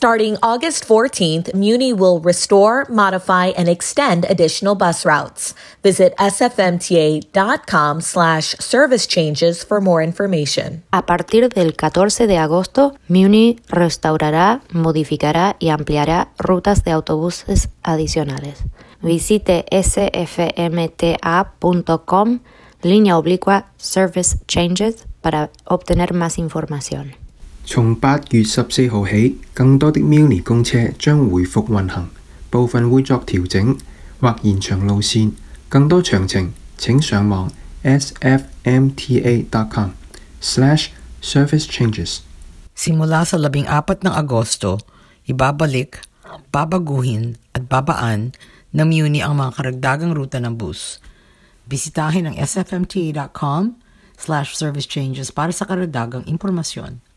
Starting August 14th, Muni will restore, modify, and extend additional bus routes. Visit sfmta.com/service changes for more information. A partir del 14 de agosto, Muni restaurará, modificará y ampliará rutas de autobuses adicionales. Visite sfmta.com/service changes para obtener más información. 從8月14號起，更多的 Muni 公車將回復運行，部分會作調整或延長路線。更多詳情請上網 sfmta.com/service changes. Simula sa 14 ng Agosto, ibabalik, babaguhin at babaan ng Muni ang mga karagdagang ruta ng bus. Bisitahin ang sfmta.com/service changes para sa karagdagang impormasyon.